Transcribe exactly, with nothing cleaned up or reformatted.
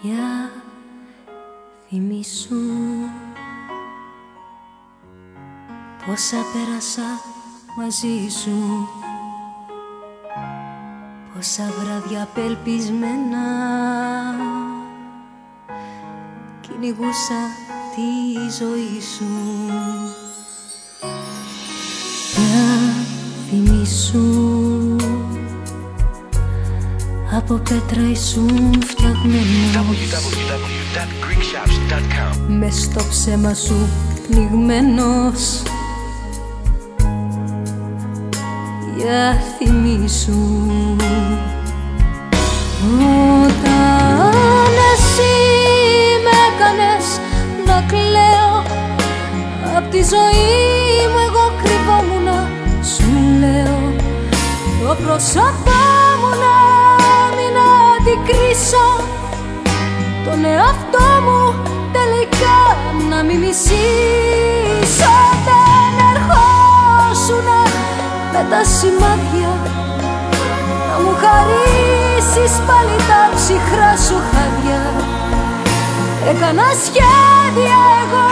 Για θυμήσου πόσα πέρασα μαζί σου, πόσα βράδια απελπισμένα κυνηγούσα τη ζωή σου. Για θυμήσου από πέτρα ήσουν φτιαγμένος, double-u double-u double-u dot greek shops dot com. μες στο ψέμα σου πνιγμένος. Για θυμήσου όταν εσύ με έκανες να κλαίω απ' τη ζωή μου, εγώ κρυβόμουνα. Σου λέω το πρόσωπό μου να μην αντικρίσω, τον εαυτό μου τελικά να μην μισήσω. Δεν ερχόσουνα με τα σημάδια να μου χαρίσεις πάλι τα ψυχρά σου χάδια. Έκανα σχέδια εγώ